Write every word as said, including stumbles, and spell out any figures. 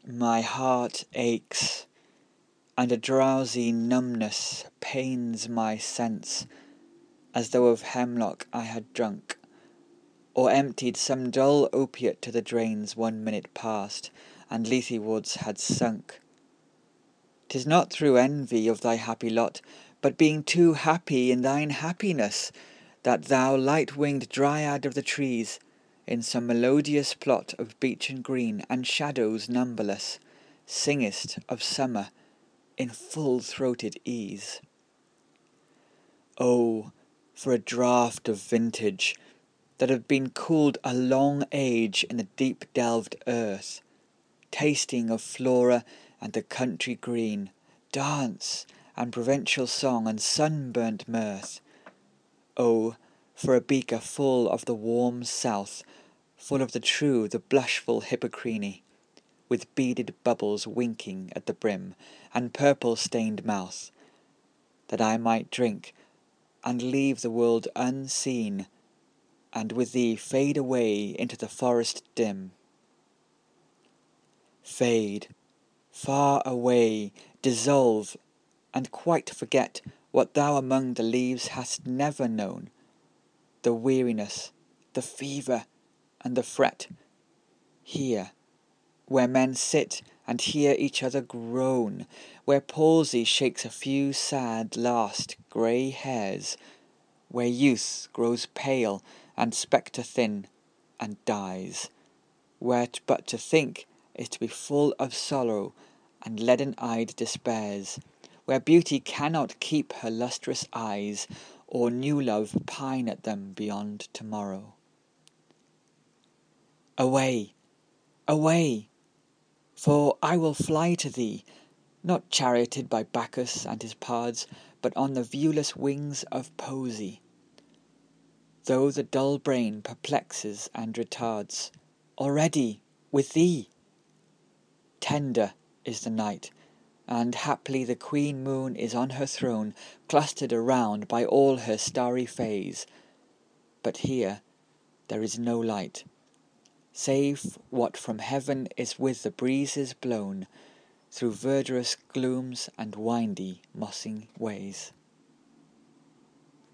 My heart aches, and a drowsy numbness pains my sense, as though of hemlock I had drunk, or emptied some dull opiate to the drains one minute past, and Lethe woods had sunk. 'Tis not through envy of thy happy lot, but being too happy in thine happiness, that thou, light-winged dryad of the trees, in some melodious plot of beech and green and shadows numberless, singest of summer in full-throated ease. Oh, for a draught of vintage that have been cooled a long age in the deep-delved earth, tasting of flora and the country green, dance and provincial song and sunburnt mirth. Oh, for a beaker full of the warm south, full of the true, the blushful Hippocrene, with beaded bubbles winking at the brim, and purple-stained mouth, that I might drink and leave the world unseen, and with thee fade away into the forest dim. Fade, far away, dissolve, and quite forget what thou among the leaves hast never known, the weariness, the fever, and the fret, here, where men sit and hear each other groan, where palsy shakes a few sad last grey hairs, where youth grows pale and spectre-thin and dies, where but to think is to be full of sorrow and leaden-eyed despairs, where beauty cannot keep her lustrous eyes, or new love pine at them beyond tomorrow. Away, away! For I will fly to thee, not charioted by Bacchus and his pards, but on the viewless wings of poesy. Though the dull brain perplexes and retards, already with thee! Tender is the night, and haply the queen moon is on her throne, clustered around by all her starry fays. But here there is no light, save what from heaven is with the breezes blown, through verdurous glooms and windy mossing ways.